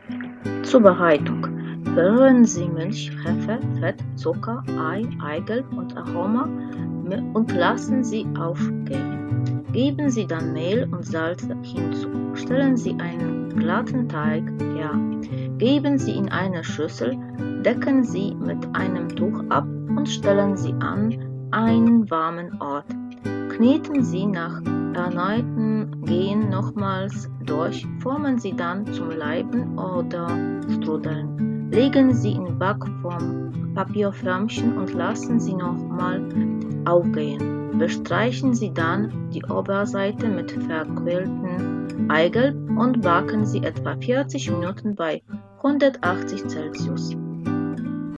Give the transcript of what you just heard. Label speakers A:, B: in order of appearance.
A: Zubereitung: Verrühren Sie Milch, Hefe, Fett, Zucker, Ei, Eigelb und Aroma und lassen Sie aufgehen. Geben Sie dann Mehl und Salz hinzu. Stellen Sie einen glatten Teig her. Geben Sie in eine Schüssel, decken Sie mit einem Tuch ab und stellen Sie an einen warmen Ort. Kneten Sie nach erneuten Gehen nochmals durch, formen Sie dann zum Leiben oder Strudeln. Legen Sie in Backform Papierförmchen und lassen Sie nochmal aufgehen. Bestreichen Sie dann die Oberseite mit verquirltem Eigelb und backen Sie etwa 40 Minuten bei 180 Celsius.